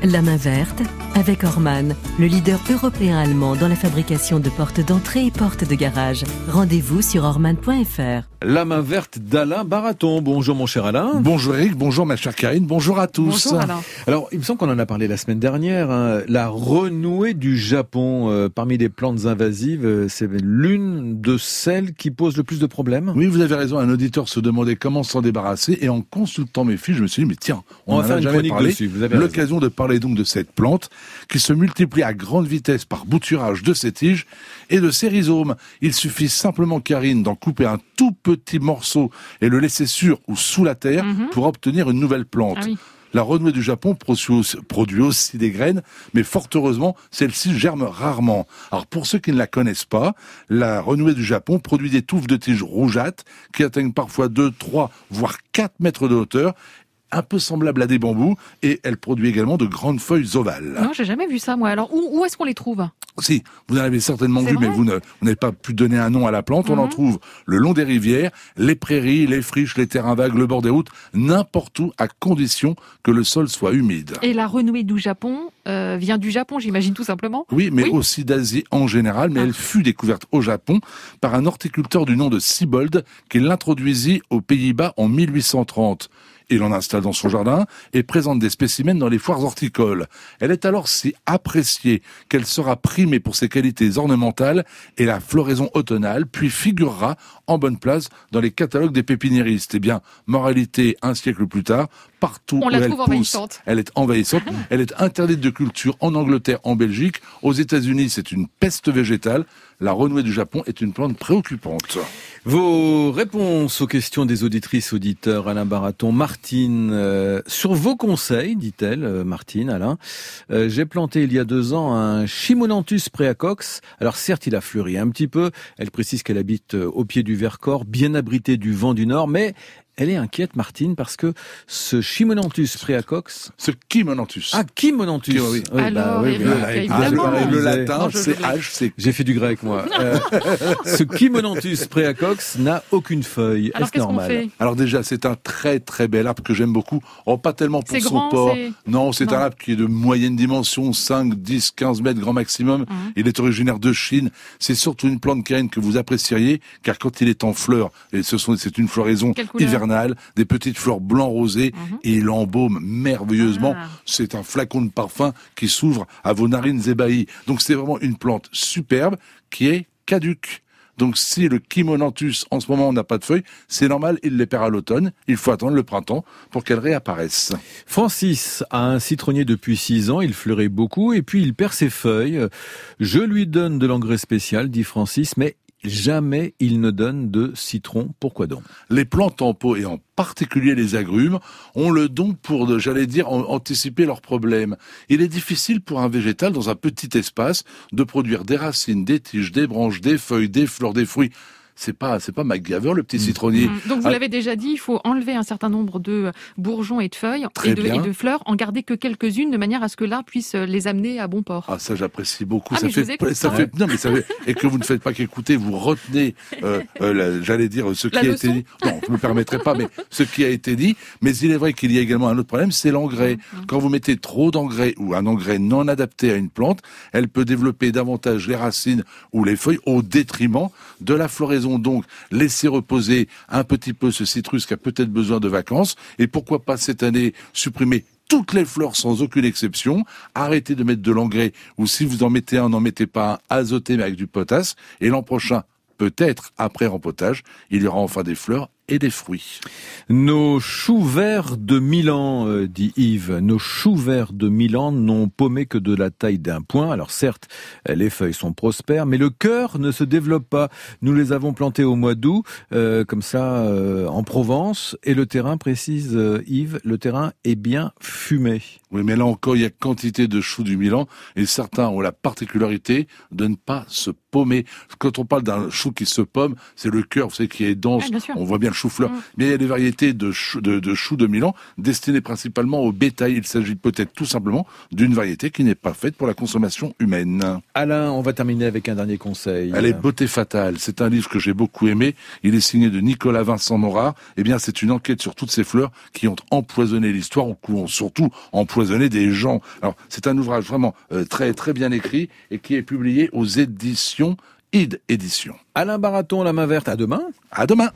La main verte avec Orman, le leader européen-allemand dans la fabrication de portes d'entrée et portes de garage. Rendez-vous sur orman.fr. La main verte d'Alain Baraton. Bonjour mon cher Alain. Bonjour Eric, bonjour ma chère Karine, bonjour à tous. Bonjour Alain. Alors, il me semble qu'on en a parlé la semaine dernière, la renouée du Japon. Parmi les plantes invasives, c'est l'une de celles qui pose le plus de problèmes. Oui, vous avez raison, un auditeur se demandait comment s'en débarrasser et en consultant mes fiches, je me suis dit, mais tiens, on va faire une chronique dessus. Vous avez l'occasion de parler donc de cette plante qui se multiplie à grande vitesse par bouturage de ses tiges et de ses rhizomes. Il suffit simplement, Karine, d'en couper un tout petit morceau et le laisser sur ou sous la terre pour obtenir une nouvelle plante. Ah oui. La renouée du Japon produit aussi des graines, mais fort heureusement, celle-ci germe rarement. Alors pour ceux qui ne la connaissent pas, la renouée du Japon produit des touffes de tiges rougeâtres qui atteignent parfois 2, 3, voire 4 mètres de hauteur, un peu semblable à des bambous, et elle produit également de grandes feuilles ovales. Non, j'ai jamais vu ça, moi. Alors, où est-ce qu'on les trouve ? Si, vous en avez certainement vu, vrai, mais vous n'avez pas pu donner un nom à la plante. On en trouve le long des rivières, les prairies, les friches, les terrains vagues, le bord des routes, n'importe où, à condition que le sol soit humide. Et la renouée du Japon vient du Japon, j'imagine, tout simplement ? Oui, mais aussi d'Asie en général. Mais elle fut découverte au Japon par un horticulteur du nom de Siebold qui l'introduisit aux Pays-Bas en 1830. Il en installe dans son jardin et présente des spécimens dans les foires horticoles. Elle est alors si appréciée qu'elle sera primée pour ses qualités ornementales et la floraison automnale, puis figurera en bonne place dans les catalogues des pépiniéristes. Eh bien, moralité, un siècle plus tard, partout où elle pousse, elle est envahissante. Elle est interdite de culture en Angleterre, en Belgique. Aux États-Unis, c'est une peste végétale. La renouée du Japon est une plante préoccupante. Vos réponses aux questions des auditrices, auditeurs, Alain Baraton. Martine, sur vos conseils, dit-elle, Martine, Alain, j'ai planté il y a 2 ans un Chimonanthus Praecox. Alors certes, il a fleuri un petit peu. Elle précise qu'elle habite au pied du Vercors, bien abritée du vent du Nord, mais elle est inquiète, Martine, parce que ce Chimonanthus Praecox... Ce Chimonanthus. Ah, Chimonanthus. Oui. Alors, évidemment. Le latin, c'est H. J'ai fait du grec, moi. Ce Chimonanthus Praecox n'a aucune feuille. Alors, est-ce normal ? qu'on fait ? Alors déjà, c'est un très très bel arbre que j'aime beaucoup. Oh, pas tellement pour son port. Non, c'est un arbre qui est de moyenne dimension, 5, 10, 15 mètres grand maximum. Il est originaire de Chine. C'est surtout une plante, Karine, que vous apprécieriez, car quand il est en fleurs, et c'est une floraison hivernale, des petites fleurs blanc rosé, et il embaume merveilleusement. C'est un flacon de parfum qui s'ouvre à vos narines ébahies. Donc c'est vraiment une plante superbe qui est caduque. Donc si le Chimonanthus en ce moment n'a pas de feuilles, c'est normal, il les perd à l'automne. Il faut attendre le printemps pour qu'elles réapparaissent. Francis a un citronnier depuis 6 ans, il fleurit beaucoup et puis il perd ses feuilles. Je lui donne de l'engrais spécial, dit Francis, mais jamais il ne donne de citron. Pourquoi donc ? Les plantes en pot, et en particulier les agrumes, ont le don pour, anticiper leurs problèmes. Il est difficile pour un végétal, dans un petit espace, de produire des racines, des tiges, des branches, des feuilles, des fleurs, des fruits. C'est pas MacGyver, le petit citronnier. Donc vous l'avez déjà dit, il faut enlever un certain nombre de bourgeons et de feuilles et de fleurs, en garder que quelques-unes de manière à ce que l'arbre puisse les amener à bon port. Ah, ça j'apprécie beaucoup. Ah, Et que vous ne faites pas qu'écouter, vous retenez, ce qui a été dit. Non, je me permettrai pas, mais ce qui a été dit. Mais il est vrai qu'il y a également un autre problème, c'est l'engrais. Quand vous mettez trop d'engrais ou un engrais non adapté à une plante, elle peut développer davantage les racines ou les feuilles au détriment de la floraison. Donc, laissez reposer un petit peu ce citrus qui a peut-être besoin de vacances. Et pourquoi pas cette année supprimer toutes les fleurs sans aucune exception, arrêtez de mettre de l'engrais, ou si vous en mettez un, n'en mettez pas un azoté mais avec du potasse. Et l'an prochain, peut-être après rempotage, il y aura enfin des fleurs et des fruits. Nos choux verts de Milan, dit Yves, nos choux verts de Milan n'ont paumé que de la taille d'un poing. Alors certes, les feuilles sont prospères, mais le cœur ne se développe pas. Nous les avons plantés au mois d'août, comme ça, en Provence, et le terrain, précise Yves, le terrain est bien fumé. Oui, mais là encore, il y a quantité de choux du Milan, et certains ont la particularité de ne pas se paumer. Quand on parle d'un chou qui se paume, c'est le cœur, vous savez, qui est dense. On voit bien le chou-fleur. Mais il y a des variétés de choux de Milan destinées principalement au bétail. Il s'agit peut-être tout simplement d'une variété qui n'est pas faite pour la consommation humaine. Alain, on va terminer avec un dernier conseil. Elle est Beauté fatale. C'est un livre que j'ai beaucoup aimé. Il est signé de Nicolas Vincent Morard. Eh bien, c'est une enquête sur toutes ces fleurs qui ont empoisonné l'histoire, ou qui ont surtout empoisonné empoisonner des gens. Alors, c'est un ouvrage vraiment très très bien écrit et qui est publié aux éditions Id Éditions. Alain Baraton, La main verte, à demain. À demain.